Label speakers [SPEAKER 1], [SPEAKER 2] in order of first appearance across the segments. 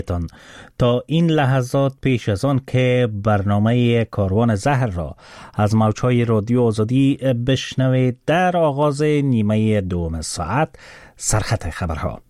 [SPEAKER 1] تا این لحظات پیش از آن که برنامه کاروان زهر را از موجهای رادیو آزادی بشنوید، در آغاز نیمه دوم ساعت سرخط خبرها.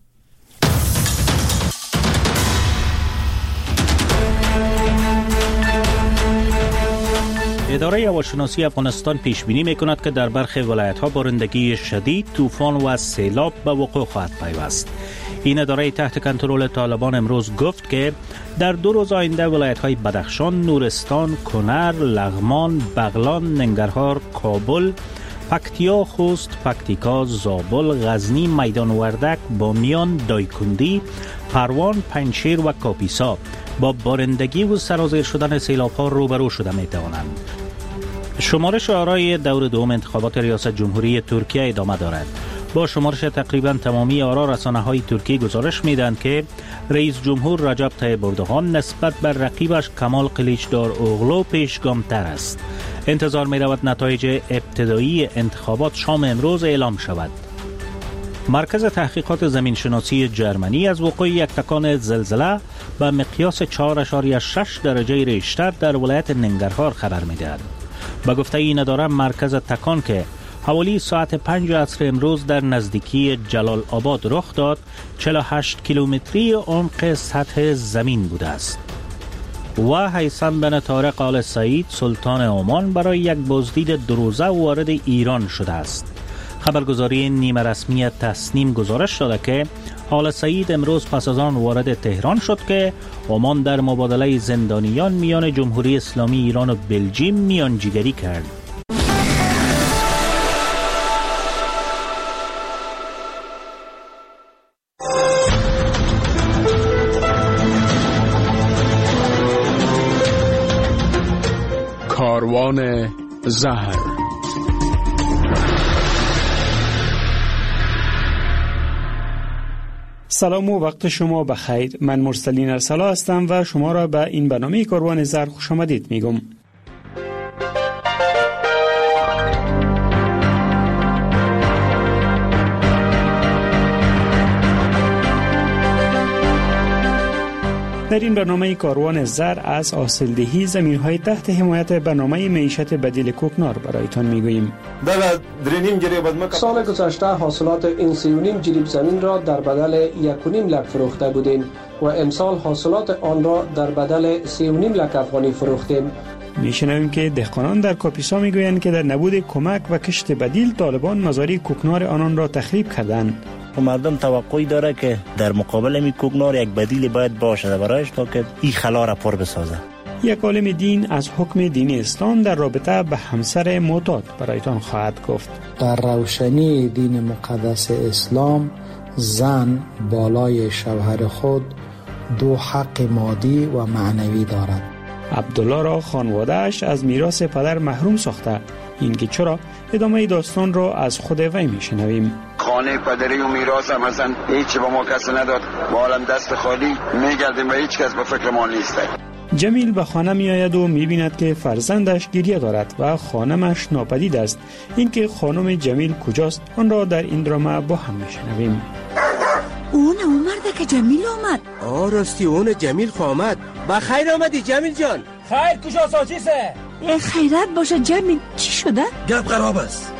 [SPEAKER 1] اداره هواشناسی افغانستان پیش بینی می‌کند که در برخی ولایت‌ها بارندگی شدید، طوفان و سیلاب به وقوع خواهد پیوست. این اداره تحت کنترل طالبان امروز گفت که در 2 روز آینده ولایت‌های بدخشان، نورستان، کنر، لغمان، بغلان، ننگرهار، کابل، پکتیا، خوست، پکتیکا، زابل، غزنی، میدان وردک، بامیان، دایکندی، پروان، پنجشیر و کاپیسا با بارندگی و سرازیر شدن سیلاب‌ها روبرو شده می‌توانند. شمارش آرای دور دوم انتخابات ریاست جمهوری ترکیه ادامه دارد. با شمارش تقریبا تمامی آرا، رسانه‌های ترکی گزارش می‌دهند که رئیس جمهور رجب طیب اردوغان نسبت بر رقیبش کمال قلیچدار اوغلو پیشگام‌تر است. انتظار می‌رود نتایج ابتدایی انتخابات شام امروز اعلام شود. مرکز تحقیقات زمینشناسی جرمنی از وقوع یک تکان زلزله به مقیاس 4.6 درجه ریشتر در ولایت ننگرهار خبر می‌دهد. به گفته این اداره، مرکز تکان که حوالی ساعت 5 عصر امروز در نزدیکی جلال آباد رخ داد، 48 کیلومتری عمق سطح زمین بوده است. و هیثم بن طارق آل سعید سلطان عمان برای یک بازدید 2 روزه وارد ایران شده است. خبرگزاری نیمه رسمی تسنیم گزارش داده که آل سعید امروز پس از آن وارد تهران شد که عمان در مبادله زندانیان میان جمهوری اسلامی ایران و بلژیم میانجیگری کرد.
[SPEAKER 2] کاروان زهر.
[SPEAKER 3] سلام و وقت شما بخیر. من مرسلین ارسلا هستم و شما را به این برنامه کاروان زهر خوش آمدید میگم. در این برنامه کاروان زر از حاصلدهی زمین‌های تحت حمایت برنامه معیشت بدیل کوکنار برایتان میگوییم.
[SPEAKER 4] سال گذشته حاصلات این 3.5 جریب زمین را در بدل 1.5 لک فروخته بودیم و امسال حاصلات آن را در بدل 3.5 لک افغانی فروختیم.
[SPEAKER 3] میشنویم که دهقانان در کاپیسا میگویند که در نبود کمک و کشت بدیل طالبان مزارع کوکنار آنان را تخریب کردند.
[SPEAKER 5] مردم توقعی داره که در مقابل می کوکنار یک بدیل باید باشه برایش تا که این خلا را پر بسازه.
[SPEAKER 3] یک عالم دین از حکم دینی اسلام در رابطه به همسر معتاد برایتان خواهد گفت.
[SPEAKER 6] در روشنی دین مقدس اسلام زن بالای شوهر خود 2 حق مادی و معنوی دارد.
[SPEAKER 3] عبدالله را خانواده‌اش از میراث پدر محروم ساخته. این که چرا؟ ادامه داستان را از خود وی میشنویم.
[SPEAKER 7] خانه پدری و میراث هم اصلا هیچی با ما کسی نداد، ما عالم دست خالی میگردیم و هیچ کس به فکر ما نیست.
[SPEAKER 3] جمیل به خانه می آید و می بیند که فرزندش گریه دارد و خانمش ناپدید است. اینکه خانم جمیل کجاست آن را در این درام با هم میشنویم.
[SPEAKER 8] اون مرده که جمیل آمد.
[SPEAKER 9] راستی اون جمیل آمد. بخیر آمدی جمیل جان.
[SPEAKER 10] خیر کجا ساچیسه؟
[SPEAKER 8] خیرت باشه جمیل. چی شده؟
[SPEAKER 9] گپ خراب است.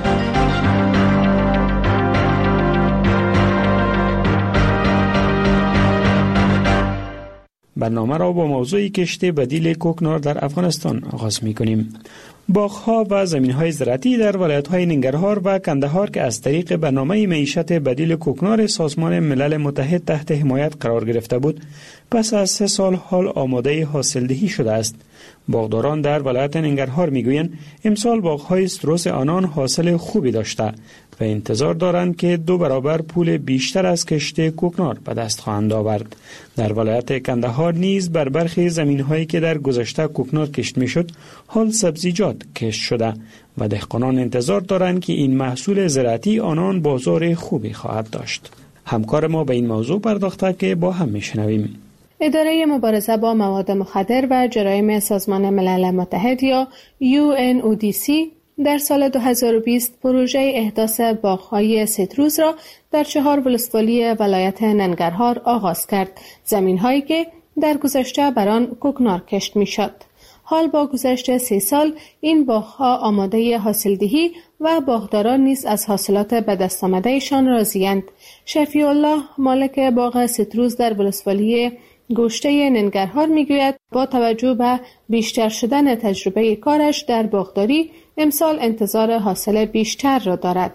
[SPEAKER 3] برنامه را با موضوع کشت بدیل کوکنار در افغانستان آغاز می کنیم. باغ‌ها و زمین‌های زراعتی در ولایت‌های ننگرهار و کندهار که از طریق برنامه معیشت بدیل کوکنار سازمان ملل متحد تحت حمایت قرار گرفته بود، پس از 3 سال حال آماده حاصلدهی شده است. باغداران در ولایت ننگرهار میگویند امسال باغ‌های استروس آنان حاصل خوبی داشته و انتظار دارند که 2 برابر پول بیشتر از کشت کوکنار به دست خواهند آورد. در ولایت کندهار نیز بر برخی زمین‌هایی که در گذشته کوکنار کشت میشد، حال سبزیجات کشت شده و دهقانان انتظار دارند که این محصول زراعتی آنان بازار خوبی خواهد داشت. همکار ما به این موضوع پرداخته که با هم میشنویم.
[SPEAKER 11] اداره مبارزه با مواد مخدر و جرایم سازمان ملل متحد یا UNODC در سال 2020 پروژه احداث باغ‌های سیتروس را در 4 ولسوالی ولایت ننگرهار آغاز کرد، زمین‌هایی که در گذشته بر آن کوکنار کشت می‌شد. حال با گذشت 3 سال این باغ‌ها آماده حاصلدهی و باغداران نیز از حاصلات به دست آمدهشان راضی‌اند. شفیع الله مالک باغ سیتروس در ولسوالی گوشته ننگرهار میگوید با توجه به بیشتر شدن تجربه کارش در باغداری امسال انتظار حاصل بیشتر را دارد.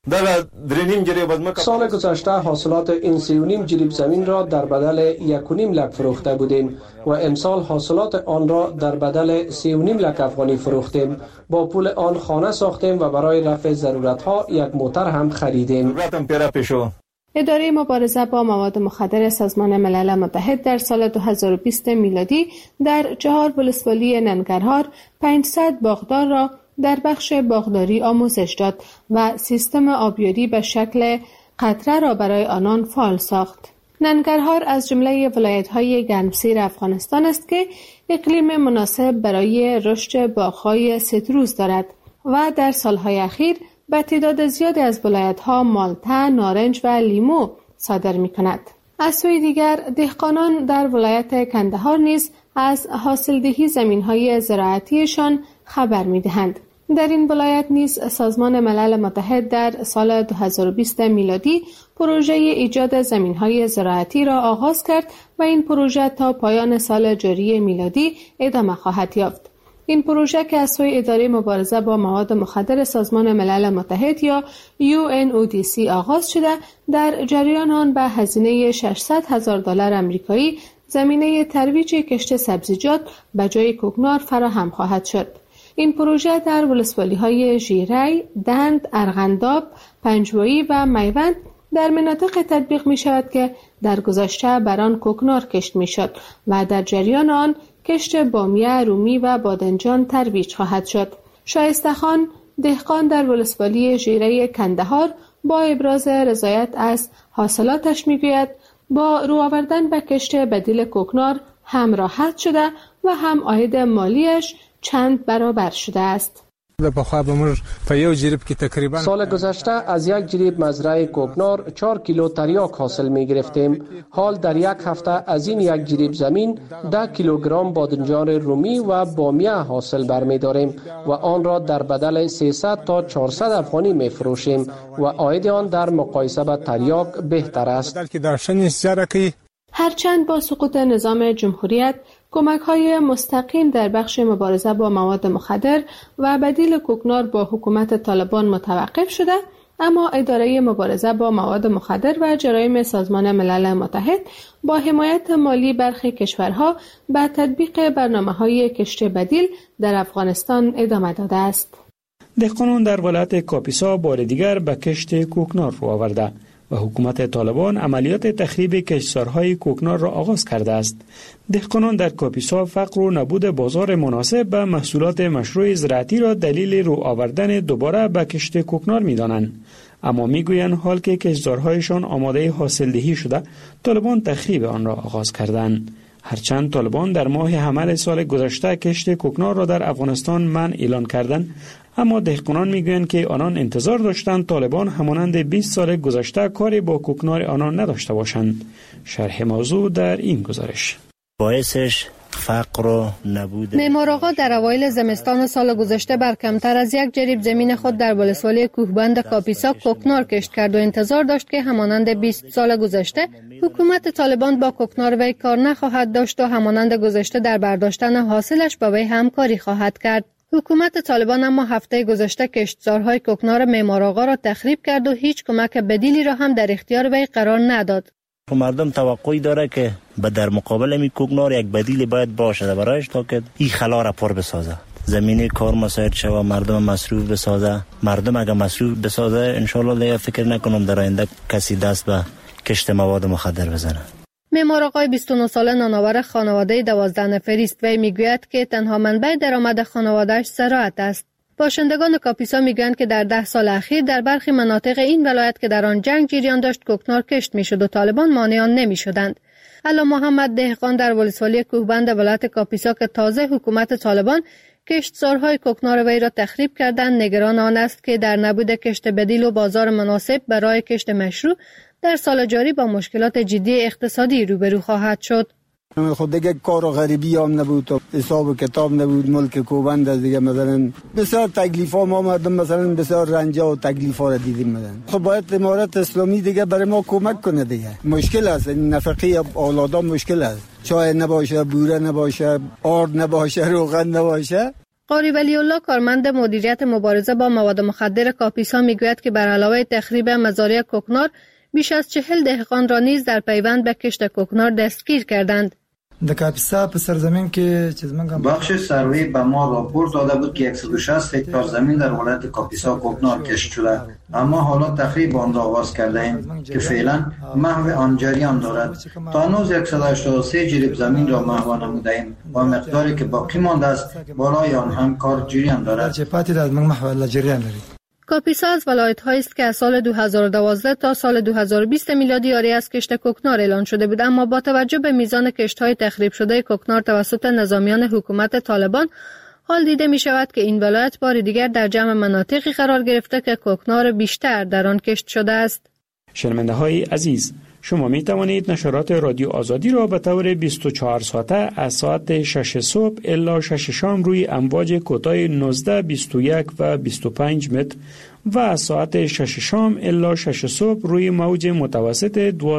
[SPEAKER 4] سال گذشته حاصلات این 3.5 جریب زمین را در بدل 1.5 لک فروخته بودیم و امسال حاصلات آن را در بدل 3.5 لک افغانی فروختیم. با پول آن خانه ساختیم و برای رفع ضرورتها یک موتر هم خریدیم.
[SPEAKER 11] اداره مبارزه با مواد مخدر سازمان ملل متحد در سال 2020 میلادی در 4 ولسوالی ننگرهار 500 باغدار را در بخش باغداری آموزش داد و سیستم آبیاری به شکل قطره را برای آنان فعال ساخت. ننگرهار از جمله ولایت‌های گرمسیر افغانستان است که اقلیم مناسب برای رشد باغ‌های سیتروس دارد و در سالهای اخیر به تعداد زیادی از ولایت‌ها مالته، نارنج و لیمو صادر می‌کند. از سوی دیگر دهقانان در ولایت کندهار نیز از حاصلدهی زمین‌های زراعتیشان خبر می‌دهند. در این ولایت نیز سازمان ملل متحد در سال 2020 میلادی پروژه ایجاد زمین‌های زراعتی را آغاز کرد و این پروژه تا پایان سال جاری میلادی ادامه خواهد یافت. این پروژه که از سوی اداره مبارزه با مواد مخدر سازمان ملل متحد یا UNODC آغاز شده، در جریان آن به هزینه $600,000 آمریکایی زمینه ترویج کشت سبزیجات به جای کوکنار فراهم خواهد شد. این پروژه در ولسوالی‌های ژیری، دند، ارغنداب، پنجوایی و میوند در مناطق تطبیق می شود که در گذشته بر آن کوکنار کشت می شد و در جریان آن کشت بامیه، رومی و بادنجان ترویج خواهد شد. شایسته خان دهقان در ولسوالی ژیری کندهار با ابراز رضایت از حاصلاتش می گوید با رو آوردن به کشت بدیل کوکنار هم راحت شده و هم عاید مالیش چند برابر شده است.
[SPEAKER 4] سال گذشته از 1 جریب مزرعه کوکنار 4 کیلو تریاک حاصل می گرفتیم. حال در 1 هفته از این 1 جریب زمین 10 کیلوگرم بادنجان رومی و بامیه حاصل برمی داریم و آن را در بدل 300 تا 400 افغانی می فروشیم و عاید آن در مقایسه با تریاک بهتر است.
[SPEAKER 11] هرچند با سقوط نظام جمهوریت کمک‌های مستقیم در بخش مبارزه با مواد مخدر و بدیل کوکنار با حکومت طالبان متوقف شده، اما اداره مبارزه با مواد مخدر و جرایم سازمان ملل متحد با حمایت مالی برخی کشورها به تطبیق برنامه‌های کشت بدیل در افغانستان ادامه داده است.
[SPEAKER 3] دهقانان در ولایت کاپیسا بار دیگر به کشت کوکنار رو آورده و حکومت طالبان عملیات تخریب کشتزارهای کوکنار را آغاز کرده است. دهقانان در کاپیسا فقر و نبود بازار مناسب به محصولات مشروع زراعتی را دلیل رو آوردن دوباره به کشت کوکنار می‌دانند. اما میگویند حال که کشتزارهایشان آماده حاصلدهی شده، طالبان تخریب آن را آغاز کردند. هرچند طالبان در ماه حمل سال گذشته کشت کوکنار را در افغانستان منع اعلان کردند، اما دهقانان میگویند که آنان انتظار داشتند طالبان همانند 20 سال گذشته کاری با کوکنار آنان نداشته باشند. شرح موضوع در این گزارش.
[SPEAKER 5] باعثش فقر و نبود.
[SPEAKER 12] معمار آقا در اوایل زمستان سال گذشته بر کمتر از 1 جریب زمین خود در ولسوالی کوهبند کاپیسا کوکنار کشت کرد و انتظار داشت که همانند 20 سال گذشته حکومت طالبان با کوکنار وی کار نخواهد داشت و همانند گذشته در برداشتن حاصلش با وی همکاری خواهد کرد. حکومت طالبان اما هفته گذشته کشتزارهای کوکنار معمار آقا را تخریب کرد و هیچ کمک بدیلی را هم در اختیار وی قرار نداد.
[SPEAKER 5] مردم توقعی داره که در مقابل می کوکنار یک بدیل باید باشه برایش تا که این خلا را پر بسازه، زمینه کار مساعد شوه، مردم مصروف بسازه. مردم اگه مصروف بسازه انشالله دیگه فکر نکنم در آینده کسی دست به کشت مواد مخدر بزنه.
[SPEAKER 12] معمار آقای 29 ساله نانآور خانواده 12 نفری است. وی میگوید که تنها منبع درآمد خانواده‌اش زراعت است. باشندگان کاپیسا میگویند که در 10 سال اخیر در برخی مناطق این ولایت که در آن جنگ جریان داشت کوکنار کشت میشد و طالبان مانع آن نمیشدند. علا محمد دهقان در ولسوالی کوهبند ولایت کاپیسا که تازه حکومت طالبان کشتزارهای کوکنار وی را تخریب کردند، نگران آن است که در نبود کشت بدیل و بازار مناسب برای کشت مشروع در سال جاری با مشکلات جدی اقتصادی روبرو خواهد شد.
[SPEAKER 13] خود دیگه کار و غریبی هم نبود و حساب و کتاب نبود، ملک کوبند دیگه مثلا بسیار تکلیف ها ما مردم مثلا بسیار رنجا و تکلیف ها را دیدیم مثلا. خب باید امارت اسلامی دیگه برای ما کمک کنه دیگه. مشکل است نفقه اولادها، مشکل است، چای نباشه، بوره نباشه، آرد نباشه، روغن نباشه.
[SPEAKER 12] قاری ولی الله کارمند مدیریت مبارزه با مواد مخدر کاپیسا میگوید که بر علاوه تخریب مزارع کوکنار بیش از 40 دهقان را نیز در پیوند به کشت کوکنار دستگیر کردند.
[SPEAKER 14] در کاپیسا په سرزمین کې
[SPEAKER 15] بخش سروی به ما راپور داده بود که 160 هکتار زمین در ولایت کاپیسا کوکنار کشت شده، اما حالا تخریب آن را آغاز کرده ایم که فعلا محو آن جریان دارد. تا هنوز 183 جریب زمین را محو نموده ایم و مقداری که باقی مانده است بالای آن هم کار جریان دارد.
[SPEAKER 12] کاپیسا از ولایت‌هایی است که از سال 2012 تا سال 2020 میلادی عاری از کشت کوکنار اعلان شده بود، اما با توجه به میزان کشت‌های تخریب شده کوکنار توسط نظامیان حکومت طالبان حال دیده می شود که این ولایت بار دیگر در جمع مناطقی قرار گرفته که کوکنار بیشتر در آن کشت شده است.
[SPEAKER 3] شنونده های عزیز، شما می توانید نشرات رادیو آزادی را به طور 24 ساعته از ساعت 6 صبح الی 6 شام روی امواج کوتاه 19، 21 و 25 متر و از ساعت 6 شام الی 6 صبح روی موج متوسط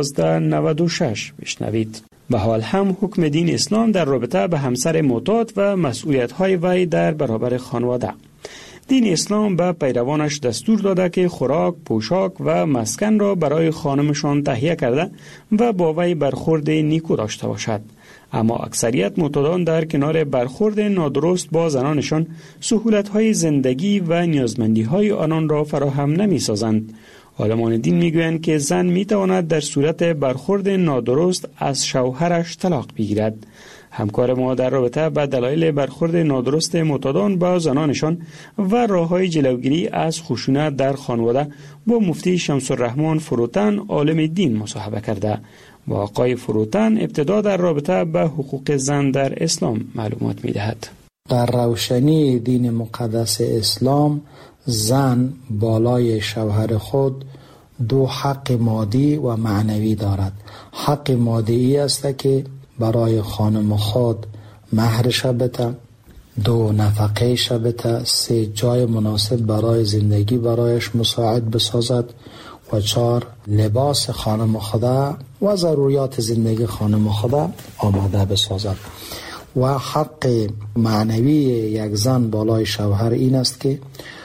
[SPEAKER 3] 1296 بشنوید. به حال هم حکم دین اسلام در رابطه به همسر معتاد و مسئولیت‌های وی در برابر خانواده. دین اسلام به پیروانش دستور داده که خوراک، پوشاک و مسکن را برای خانمشان تهیه کرده و با وی برخورد نیکو داشته باشد. اما اکثریت معتادان در کنار برخورد نادرست با زنانشان سهولت‌های زندگی و نیازمندی‌های آنان را فراهم نمی‌سازند. عالمان دین میگویند که زن میتواند در صورت برخورد نادرست از شوهرش طلاق بگیرد. همکار ما در رابطه با دلایل برخورد نادرست معتادان با زنانشان و راه‌های جلوگیری از خشونت در خانواده با مفتی شمس الرحمن فروتن عالم دین مصاحبه کرده و آقای فروتن ابتدا در رابطه با حقوق زن در اسلام معلومات می‌دهد.
[SPEAKER 6] در روشنی دین مقدس اسلام زن بالای شوهر خود دو حق مادی و معنوی دارد. حق مادی است که برای خانم خود مهرش بده، 2 نفقه بده، 3 جای مناسب برای زندگی برایش مساعد بسازد و 4 لباس خانم خدا و ضروریات زندگی خانم خدا آماده بسازد. و حق معنوی یک زن بالای شوهر این است که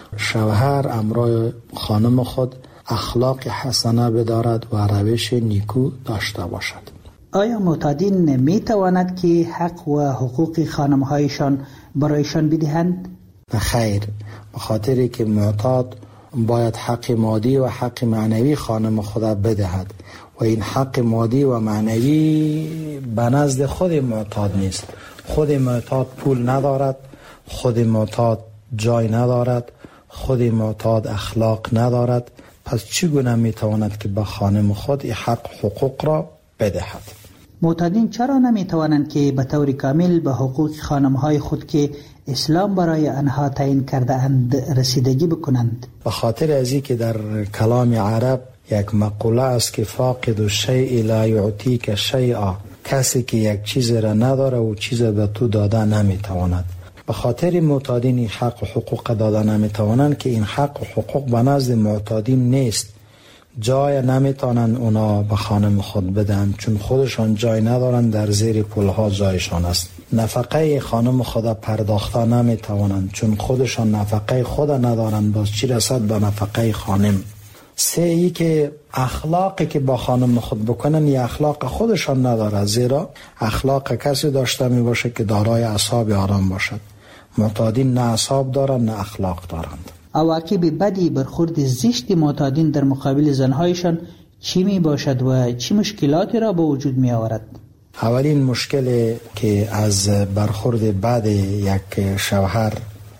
[SPEAKER 6] شوهر امرای خانم خود اخلاق حسنه بدارد و روش نیکو داشته باشد.
[SPEAKER 16] آیا معتادین می تواند که حق و حقوق خانم‌هایشان برایشان بدهند؟
[SPEAKER 6] خیر، به خاطری که معتاد باید حق مادی و حق معنوی خانم خدا بدهد و این حق مادی و معنوی به نزد خود معتاد نیست. خود معتاد پول ندارد، خود معتاد جای ندارد، خود معتاد اخلاق ندارد، پس چگونه میتواند که به خانم خود این حق حقوق را بدهد؟
[SPEAKER 16] معتادین چرا نمیتوانند که به طور کامل به حقوق خانم‌های خود که اسلام برای آنها تعیین کرده اند رسیدگی بکنند؟
[SPEAKER 6] به خاطر از اینکه در کلام عرب یک مقوله است که فاقد الشیء لا یعطیک شیئا، کسی که یک چیز را نداره و چیز به تو داده نمیتواند. به خاطر معتادین این حق و حقوق داده نمیتوانند که این حق و حقوق به نزد معتادین نیست. جای نمیتونن اونا به خانم خود بدن چون خودشان جای ندارن، در زیر پلها جایشان است. نفقه خانم خود پرداخته نمیتوانند چون خودشان نفقه خود ندارن، باز چی رسد به نفقه خانم. 3 ای که اخلاقی که با خانم خود بکنن یا اخلاق خودشان نداره، زیرا اخلاق کسی داشته می باشه که دارای اعصاب آرام باشد. معتادین نه اعصاب دارن نه اخلاق دارند.
[SPEAKER 16] عواقب بدی برخورد زشت معتادین در مقابل زنهایشان چی می باشد و چی مشکلاتی را به وجود می آورد؟
[SPEAKER 6] اولین مشکل که از برخورد بد یک شوهر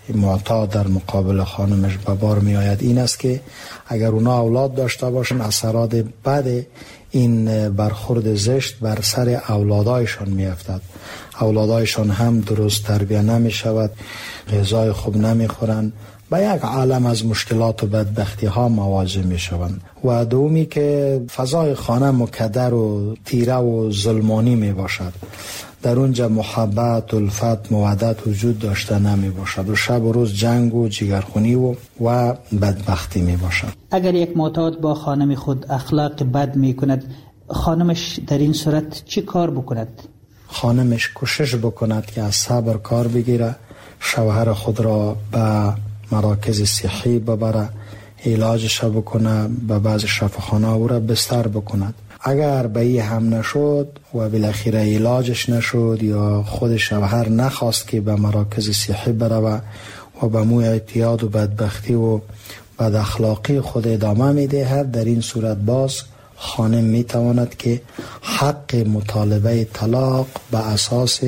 [SPEAKER 6] معتاد در مقابل خانمش به بار می آید این است که اگر اونا اولاد داشته باشن اثرات بد این برخورد زشت بر سر اولادایشان می افتد. اولادایشان هم درست تربیه نمی شود، غذای خوب نمی خورند، با یک عالم از مشکلات و بدبختی ها مواجه می شوند. و دومی که فضای خانه مکدر و تیره و ظلمانی می باشد، در اونجا محبت، الفت، مودت وجود داشته نمی باشد و شب و روز جنگ و جگرخونی و بدبختی می باشد.
[SPEAKER 16] اگر یک معتاد با خانم خود اخلاق بد می کند، خانمش در این صورت چی کار بکند؟
[SPEAKER 6] خانمش کوشش بکند که از صبر کار بگیره، شوهر خود را به مراکز صحی ببره، علاجش بکنه، به بعض شفاخانه او را بستر بکند. اگر به این هم نشد و بالاخره علاجش نشد یا خود شوهر نخواست که به مراکز صحی بره و به مو اعتیاد و بدبختی و بد اخلاقی خود ادامه میدهد، در این صورت باز خانم میتواند که حق مطالبه طلاق به اساس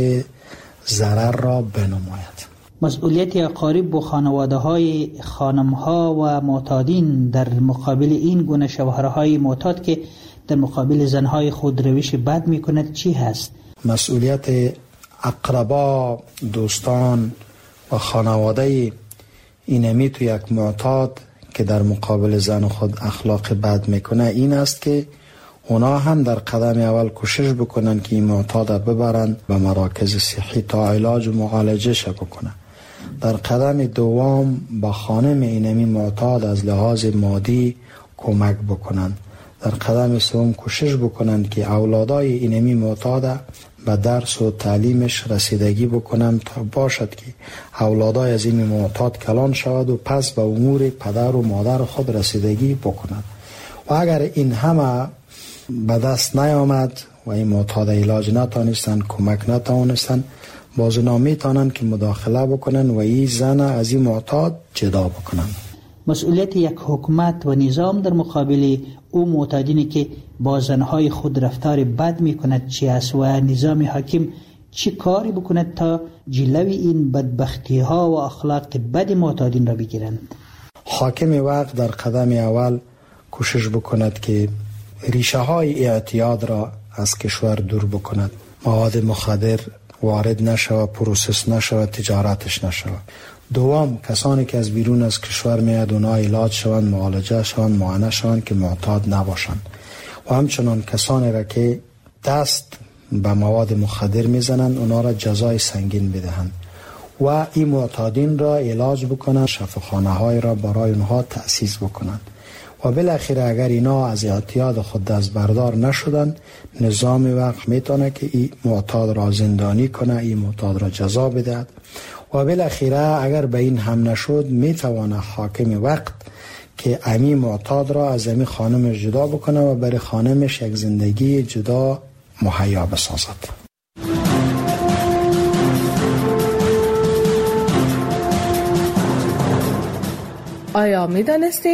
[SPEAKER 6] ضرر را بنماید.
[SPEAKER 16] مسئولیت اقارب با خانواده های خانم ها و معتادین در مقابل این گونه شوهرهای معتاد که در مقابل زنهای خود روش بد می کند چی هست؟
[SPEAKER 6] مسئولیت اقربا، دوستان و خانواده اینمی تو یک معتاد که در مقابل زن خود اخلاق بد میکنه این است که اونا هم در قدم اول کوشش بکنن که این معتاد ببرن به مراکز صحی تا علاج و معالجه بکنن. در قدم دوم با خانم اینمی معتاد از لحاظ مادی کمک بکنن. در قدم سوم کوشش بکنن که اولادای اینمی معتاد به درس و تعلیمش رسیدگی بکنن تا باشد که اولادای از این معتاد کلان شود و پس به امور پدر و مادر خود رسیدگی بکنن. و اگر این همه به دست نیامد و این معتاد علاج نتانستن، کمک نتانستن، باز اونا میتونن که مداخله بکنن و این زن از این معتاد جدا بکنن.
[SPEAKER 16] مسئولیت یک حکومت و نظام در مقابل او معتادینی که با زنهای خود رفتار بد میکند چی است و نظام حاکم چی کاری بکند تا جلوی این بدبختی ها و اخلاق بد معتادین را بگیرند؟
[SPEAKER 6] حاکم وقت در قدم اول کوشش بکند که ریشه های اعتیاد را از کشور دور بکند، مواد مخدر وارد نشود، پروسس نشود، تجارتش نشود. دوم کسانی که از بیرون از کشور میاد اونا علاج شوند، معالجه شوند، معاینه شوند که معتاد نباشند. و همچنان کسانی را که دست به مواد مخدر میزنند اونا را جزای سنگین بدهند و این معتادین را علاج بکنند، شفاخانه های را برای اونها تأسیس بکنند. و بالاخره اگر اینا از اعتیاد خود دست بردار نشدن، نظام وقت میتونه که این معتاد را زندانی کنه، این معتاد را جزا بدهد. و بالاخره اگر به این هم نشد میتونه حاکم وقت که امی معتاد را از امی خانمش جدا بکنه و برای خانمش یک زندگی جدا مهیا بسازد.
[SPEAKER 11] آیا میدانستید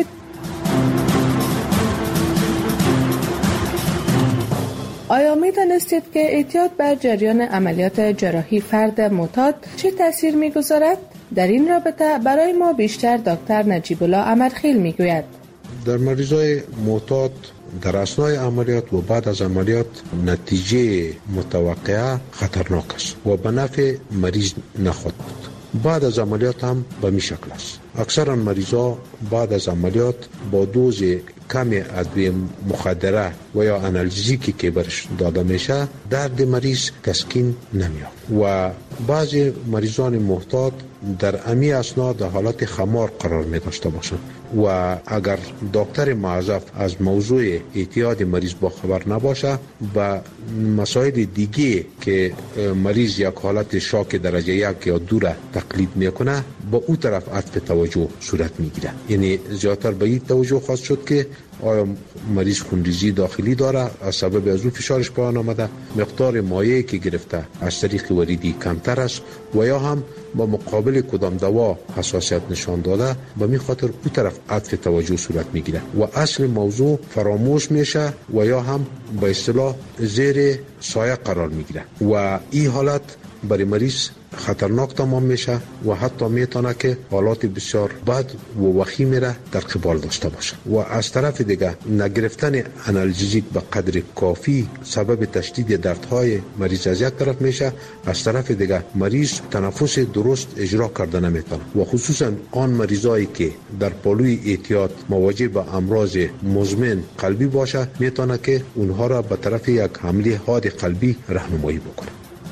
[SPEAKER 11] که اعتیاد بر جریان عملیات جراحی فرد معتاد چه تأثیر می‌گذارد؟ در این رابطه برای ما بیشتر دکتر نجیب الله امرخیل میگوید.
[SPEAKER 17] در مریضای معتاد در اثنای عملیات و بعد از عملیات نتیجه متوقعه خطرناک است و به نفع مریض نخواهد بود. بعد از عملیات هم به می شکل است. اکثرا مریضا بعد از عملیات با دوز کم ادویه مخدره و یا آنالژیکی که برش داده میشه درد مریض تسکین نمیاد و بعضی مریضان معتاد در امی اثنا در حالت خمار قرار می داشته باشند و اگر دکتر معذف از موضوع اعتیاد مریض با خبر نباشه و مسائل دیگه که مریض یک حالت شاک درجه 1 یا 2 را تقلید میکنه با او طرف عطف توجه صورت میگیره. یعنی زیادتر به این توجه خواست شد که آیا مریض خونریزی داخلی داره از سبب از او فشارش پایان آمده، مقدار مایعی که گرفته از طریق وریدی کمتر است و یا هم با مقابل کدام دوا حساسیت نشان داده به می خاطر او طرف عطف توجه صورت میگیره و اصل موضوع فراموش میشه و یا هم به اصطلاح زیر سایه قرار میگیره و این حالت برای مریض خطرناک تمام میشه و حتی میتونه که حالات بسیار بد و وخیم را در قبال داشته باشه. و از طرف دیگه نگرفتن آنالژیک به قدر کافی سبب تشدید دردهای مریض از یک طرف میشه، از طرف دیگه مریض تنفس درست اجرا کرده نمیتونه و خصوصا آن مریضایی که در پالوی احتیاط مواجه به امراض مزمن قلبی باشه میتونه که اونها را به طرف یک حمله حاد قلبی راهنمایی بکنه.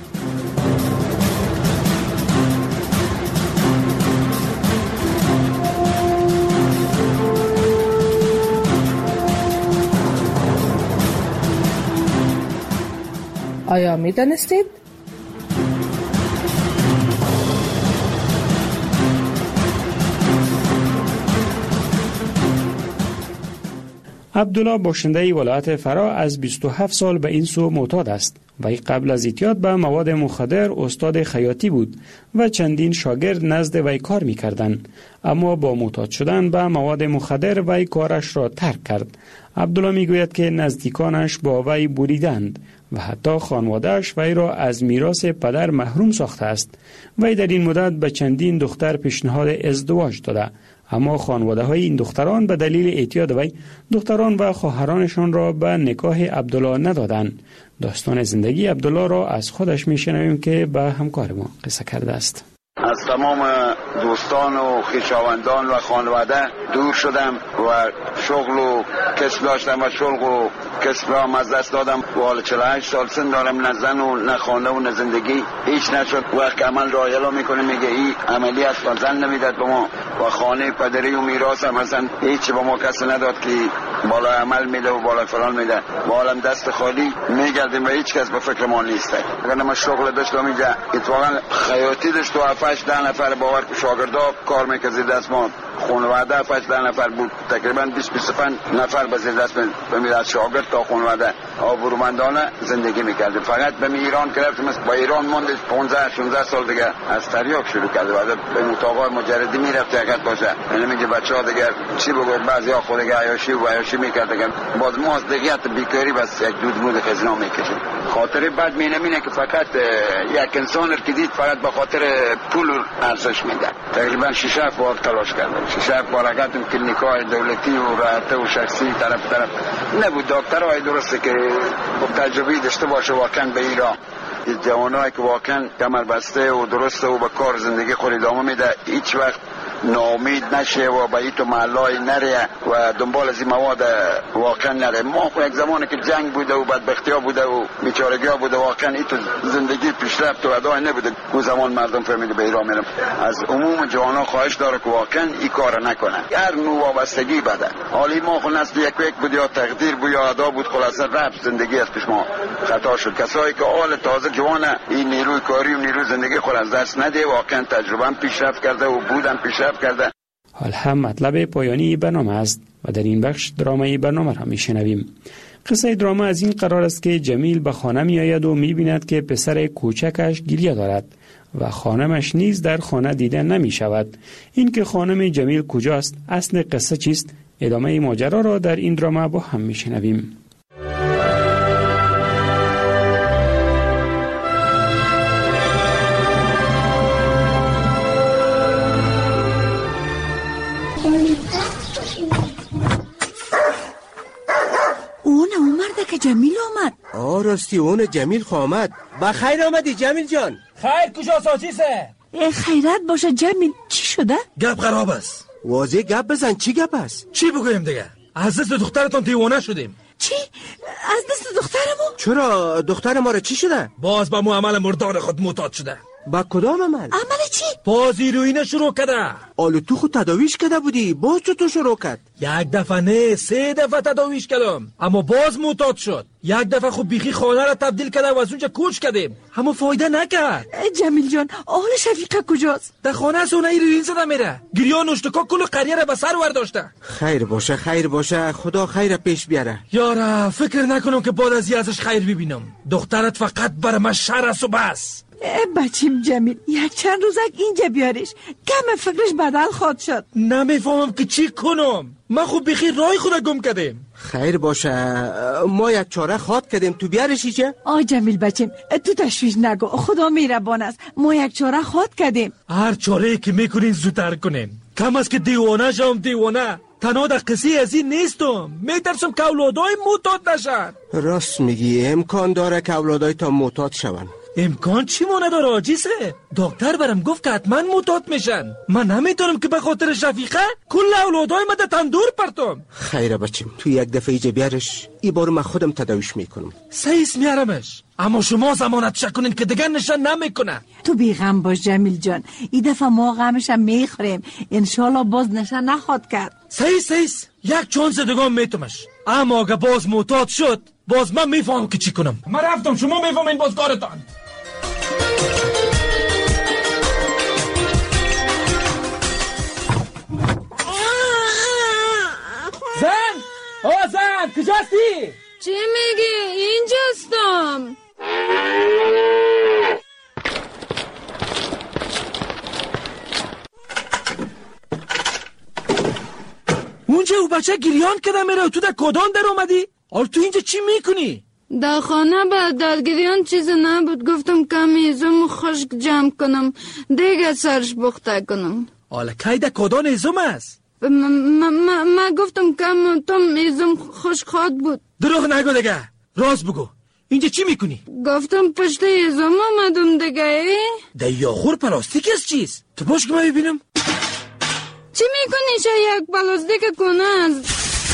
[SPEAKER 11] آیا می دانستید؟
[SPEAKER 3] عبدالله باشنده ولایت فرا از 27 سال به این سو معتاد است. وی قبل از اعتیاد به مواد مخدر استاد خیاطی بود و چندین شاگرد نزد وی کار می‌کردند، اما با معتاد شدن به مواد مخدر وی کارش را ترک کرد. عبدالله میگوید که نزدیکانش با وی بریدند و حتی خانواده‌اش وی را از میراث پدر محروم ساخته است. وی در این مدت به چندین دختر پیشنهاد ازدواج داده، اما خانواده‌های این دختران به دلیل اعتیاد وی دختران و خواهرانشان را به نکاح عبدالله ندادند. داستان زندگی عبدالله را از خودش میشنویم که به همکار ما قصه کرده است.
[SPEAKER 7] از تمام دوستان و خویشاوندان و خانواده دور شدم و شغل و کسب داشتم و شغل و کسب را از دست دادم و حال 48 سال سن دارم، نه زن و نه خانه و نه زندگی هیچ نشد. وقت عمل را اعلام میکنه میگه این عملیات و زن نمیداد به ما و خانه پدری و میراث هم اصلا هیچ به ما کسی نداد که بالا عمل میده و بالا فلان میده. ما حالم دست خالی میگردیم و هیچ کس به فکر ما نیست. اگر ما شغل داشتم اینجا اتفاقا خیاطی داشت و 7-8 نفر باور که شاگردا کار میکرد دست ما، خانواده 7-8 نفر بود، تقریبا 20-25 نفر به زیر دست بمید از شاگرد تا خانواده آبرومندانه زندگی میکردیم. فقط به ایران که رفتیم با ایران موند 15-16 سال دیگه از تریاک شروع کرده و به مطاقای مجردی میرفت حقیقت باشه. یعنی میگه بچه‌ها دیگه چی بگوید بعضیا خود دیگه عیاشی میکردن، باز ما از دیگه بیکاری بس یک دود خزینه میکشیم. خاطر بعد مینه که فقط یک انسان که دید فقط به خاطر پول ارزش میده. تقریبا 6 بار تلاش کردم، 6 بار رفتم کلینیکای دولتی و راحته و شخصی طرف نبود. دکترای درسته که تجربه داشته باشه واقعا به ایران جوانایی که واقعا کمر بسته و درسته و به کار زندگی خود ادامه میده، هیچ وقت ناامید نشه و به ایتو محلای نره و دنبال از این مواد واقعا نره. ما یک زمانی که جنگ بوده و بدبختی ها بوده و بیچارگی ها بوده واقعا ایتو زندگی پیشرفت و ادای نبوده. اون زمان مردم فهمیده به ایران میرم. از عموم جوانا خواهش داره که واقعا این کار نکنه. هر نوع وابستگی بده. حالی ما خود نسل یک بود یا تقدیر بود یا ادا بود، خلاصه رفت زندگی از پیش ما خطا شد. کسایی که حال تازه جوانه این نیروی کاری و نیروی زندگی خود از دست نده، واقعا تجربه پیشرفت کرده و بودن پیشرفت کرده.
[SPEAKER 3] حال هم مطلب پایانی برنامه است و در این بخش درامای برنامه را میشنویم. قصه دراما از این قرار است که جمیل به خانه می آید و می بیند که پسر کوچکش گریه دارد و خانمش نیز در خانه دیده نمی شود. این که خانم جمیل کجاست، اصل قصه چیست؟ ادامه ماجرا را در این دراما با هم میشنویم.
[SPEAKER 8] که جمیل آمد.
[SPEAKER 9] راستی اون جمیل آمد. بخیر آمدی جمیل جان.
[SPEAKER 10] خیر کجا ساچیسه؟
[SPEAKER 8] خیرت باشه جمیل، چی شده؟
[SPEAKER 10] گپ خراب است.
[SPEAKER 9] واضح گپ بزن، چی گپ است؟
[SPEAKER 10] چی بگویم دیگه؟ از دست دخترتون دیوانه شدیم.
[SPEAKER 8] چی؟ از دست دخترمو؟
[SPEAKER 9] چرا دختر ما را چی شده؟
[SPEAKER 10] باز با مو عمل مردار خود معتاد شده.
[SPEAKER 9] با کدام عمل؟
[SPEAKER 8] عمل چی؟
[SPEAKER 10] باز هیروئین شروع کرده.
[SPEAKER 9] آلو تو خود تداویش کرده بودی، باز تو شروع کرد؟
[SPEAKER 10] یک دفعه نه 3 دفعه تداویش کردم اما باز معتاد شد. یک دفعه خود بیخی خانه را تبدیل کرده و از اونجا کوچ کردیم اما فایده نکرد.
[SPEAKER 8] جمیل جان آل شفیقه کجاست؟
[SPEAKER 10] در خانه سونه هیروئین زده میره. گریان نشتکا کل قریه را به سر ورداشته.
[SPEAKER 9] خیر باشه خدا خیر پیش بیاره.
[SPEAKER 10] یارا فکر نکنم که بعد از ازش خیر ببینم. دخترت فقط بر من شر است و بس.
[SPEAKER 8] بچیم جمیل یک چند روزک اینجا بیارش، کم فکرش بدل خواهد شد.
[SPEAKER 10] نمیفهمم که چی کنم. من خود بخیر رای خود گم کردم.
[SPEAKER 9] خیر باشه، ما یک چاره خواد کردیم، تو بیارشی چه؟
[SPEAKER 8] جمیل بچم تو تشویش نگو، خدا مهربان است. ما یک چاره خواد کردیم.
[SPEAKER 10] هر چاره که میکنین زودتر کنین. کم است که دیوانه شم دیوانه. تنها در قصه از این نیستم. میترسم که اولادای معتاد نشن.
[SPEAKER 9] راست میگی، امکان داره که اولادای تا معتاد شون.
[SPEAKER 10] امکان چی مونه داره عاجزه؟ دکتر برم گفت که حتما معتاد میشن. من نمیتونم که به خاطر شفیقه کل اولادای ما در تندور پرتم.
[SPEAKER 9] خیره بچم، تو یک دفعه ایجا بیارش، ای بار من خودم تداویش میکنم.
[SPEAKER 10] سیس میارمش، اما شما ضمانت شکنین که دیگر نشان نمیکنه.
[SPEAKER 8] تو بیغم باش جمیل جان، این دفعه ما غمشم میخوریم. انشالله باز نشان نخواد کرد.
[SPEAKER 10] سیس یک چانس دیگه میتمش، اما اگه باز معتاد شد باز من میفهم که چی کنم. من رفتم، شما میفهمین باز کارتان. زن کجاستی؟
[SPEAKER 18] چی میگی؟ اینجاستم.
[SPEAKER 10] اونجا او بچه گریان کده میره، تو در کدام در اومدی؟ حال تو اینجا چی میکنی؟
[SPEAKER 18] در خانه با دادگریان چیز نبود، گفتم کمی ازم خشک جمع کنم دیگه سرش بخته کنم.
[SPEAKER 10] حالا کی در کدام ازم است؟
[SPEAKER 18] ما گفتم کم تم ازم خشک خواد بود.
[SPEAKER 10] دروغ نگو دیگه، راست بگو. اینجا چی میکنی؟
[SPEAKER 18] گفتم پشت ازم آمدم دیگه.
[SPEAKER 10] در یاغور پلاستیک از چیز؟ تو باش که من ببینم.
[SPEAKER 18] چی میکنی شا یک پلاستیک کنه از؟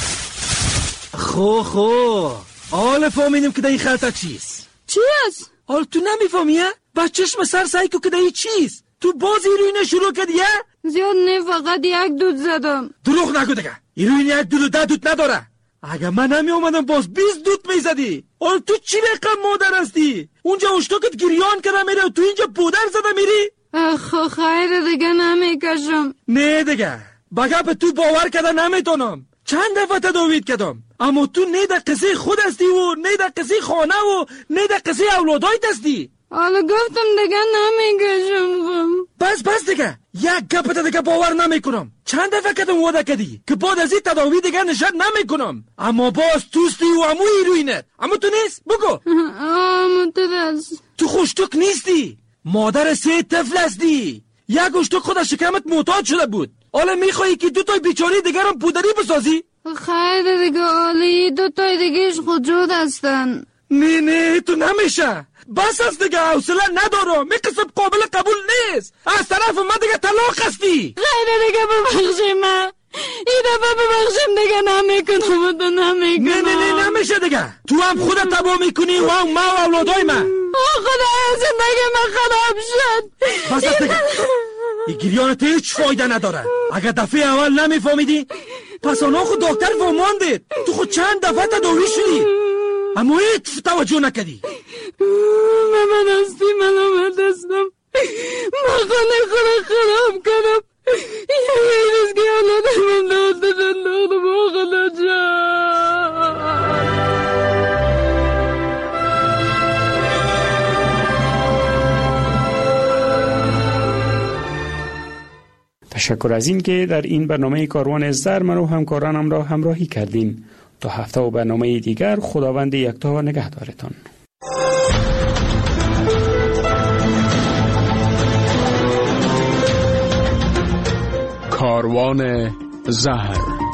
[SPEAKER 10] خو حال فهمیدم که در این خلطه چیست.
[SPEAKER 18] چی است؟
[SPEAKER 10] حال تو نمیفهمیه؟ با چشم سر سعی که در این چیست. تو باز ایروینه شروع کردیه؟
[SPEAKER 18] زیاد نه، فقط یک دود زدم.
[SPEAKER 10] دروغ نگو دیگه، ایروین یک دود و 10 دود نداره. اگه من نمی اومدم باز 20 دود میزدی. حال تو چی رقم مادر هستی؟ اونجا اشتاکت گریان کرده میره و تو اینجا پودر زده میری؟
[SPEAKER 18] خیر دیگه نمیکشم.
[SPEAKER 10] نه دیگه، بگه به تو باور کرده نمیتونم. چند دفعه تداویت کردم، اما تو نه در قصه خود هستی و نه در قصه خانه و نه در قصه اولادایت هستی.
[SPEAKER 18] حالا گفتم دیگه نمیکشم.
[SPEAKER 10] بس دیگه، یک گپت دیگه باور نمیکنم. چند دفعه کدم وعده کردی که بعد از این تداوی دیگه نشد نمیکنم، اما باز توستی و امو ایروینت. اما تو نیست؟ بگو.
[SPEAKER 18] اما تو دست
[SPEAKER 10] تو خوشتوک نیستی، مادر 3 طفل هستی. یک اشتوک خود شکمت معتاد شده بود، حالا میخوایی که 2 تای بیچاره دیگر هم پودری بسازی؟
[SPEAKER 18] خیر دیگه، حالا 2 تای دیگهش خود جود هستن.
[SPEAKER 10] نه تو نمیشه. بس از دیگه، حوصله ندارم. میقصد قابل قبول نیست. از طرف من دیگه طلاق هستی.
[SPEAKER 18] خیر دیگه ببخشی من. این دفعه ببخشیم دیگه نمیکنم و تو نمیکنم.
[SPEAKER 10] نه نمیشه دیگه. تو هم خودت تبا میکنی و هم ما و اولادای من.
[SPEAKER 18] خدا زندگی من خراب شد.
[SPEAKER 10] بس از دیگه، این گریانت هیچ فایده نداره. اگر دفعه اول نمیفهمیدی پس آنها خود دکتر فهماندید. تو خود چند دفعه تداوی شدی اما هیچ توجه نکردی.
[SPEAKER 18] من هستی ملامت هستم. من خانه خراب کنم. یه روز که اولاد من دادم خدا جان.
[SPEAKER 3] تشکر از این که در این برنامه کاروان عزت من و همکارانم را همراهی کردین. تا هفته و برنامه دیگر، خداوند یکتا نگهدارتان.
[SPEAKER 2] کاروان زهر.